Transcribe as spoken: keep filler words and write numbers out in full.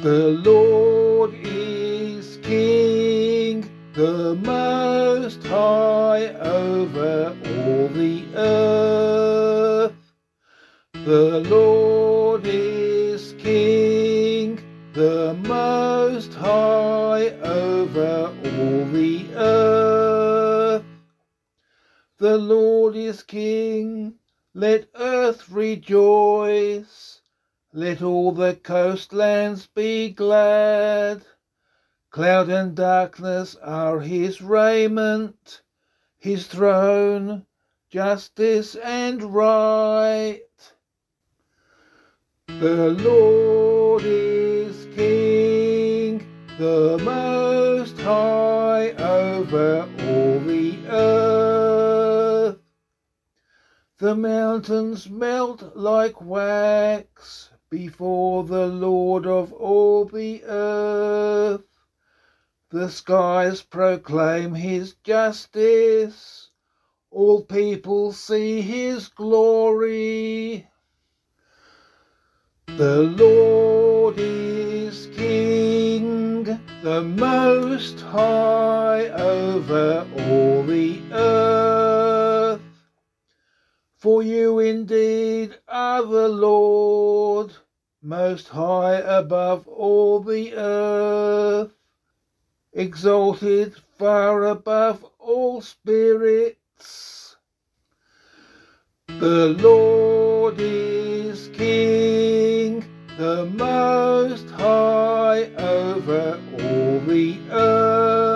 The Lord is King, the Most High over all the earth. The Lord is King, the Most High over all the earth. The Lord is King, let earth rejoice. Let all the coastlands be glad. Cloud and darkness are his raiment, his throne, justice and right. The Lord is King, the Most High over all the earth. The mountains melt like wax before the Lord of all the earth. The skies proclaim his justice, all people see his glory. The Lord is King, the Most High over all the earth. For you indeed are the Lord, Most High above all the earth, exalted far above all spirits. The Lord is King, the Most High over all the earth.